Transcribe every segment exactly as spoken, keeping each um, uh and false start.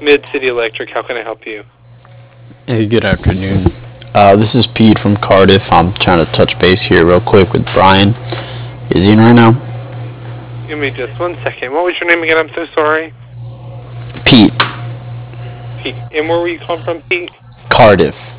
Mid-City Electric, how can I help you? Hey, good afternoon. Uh, this is Pete from Cardiff. I'm trying to touch base here real quick with Brian. Is he in right now? Give me just one second. What was your name again? I'm so sorry. Pete. Pete. And where were you calling from, Pete? Cardiff.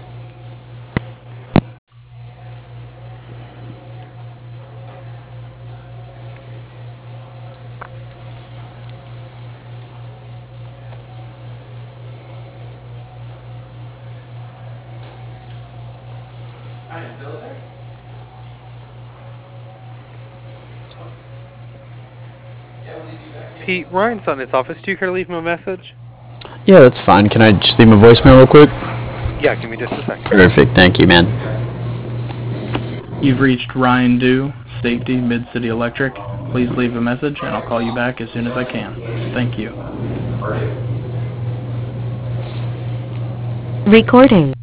Pete, Ryan's not in his office. Do you care to leave him a message? Yeah, that's fine. Can I just leave him a voicemail real quick? Yeah, give me just a second. Perfect. Thank you, man. You've reached Ryan Dew, Safety, Mid-City Electric. Please leave a message, and I'll call you back as soon as I can. Thank you. Recording.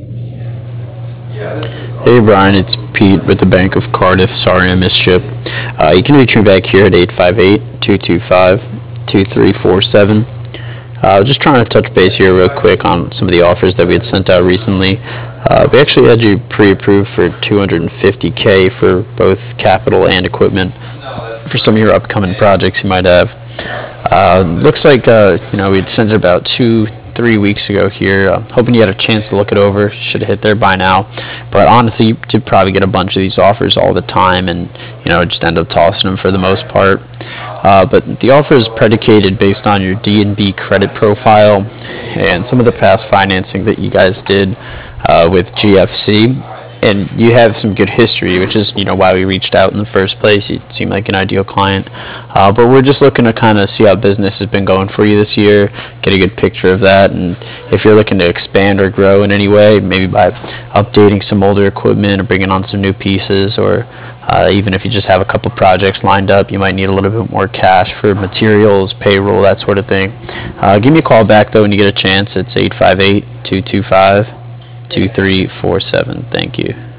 Hey, Brian. It's Pete with the Bank of Cardiff. Sorry I missed you. Uh, you can reach me back here at eight five eight, two two five, two three four seven. Uh, just trying to touch base here real quick on some of the offers that we had sent out recently. Uh, we actually had you pre-approved for two hundred fifty K for both capital and equipment for some of your upcoming projects you might have. Uh, looks like uh, you know we'd sent it about two, three weeks ago here. Uh, hoping you had a chance to look it over. Should have hit there by now. But honestly, you did probably get a bunch of these offers all the time, and you know just end up tossing them for the most part. Uh, but the offer is predicated based on your D and B credit profile and some of the past financing that you guys did uh, with G F C. And you have some good history, which is you know why we reached out in the first place. You seem like an ideal client. Uh, but we're just looking to kind of see how business has been going for you this year, get a good picture of that, and if you're looking to expand or grow in any way, maybe by updating some older equipment or bringing on some new pieces, or uh, even if you just have a couple projects lined up, you might need a little bit more cash for materials, payroll, that sort of thing. Uh, give me a call back though when you get a chance. It's eight five eight, two two five, two three four seven. Thank you.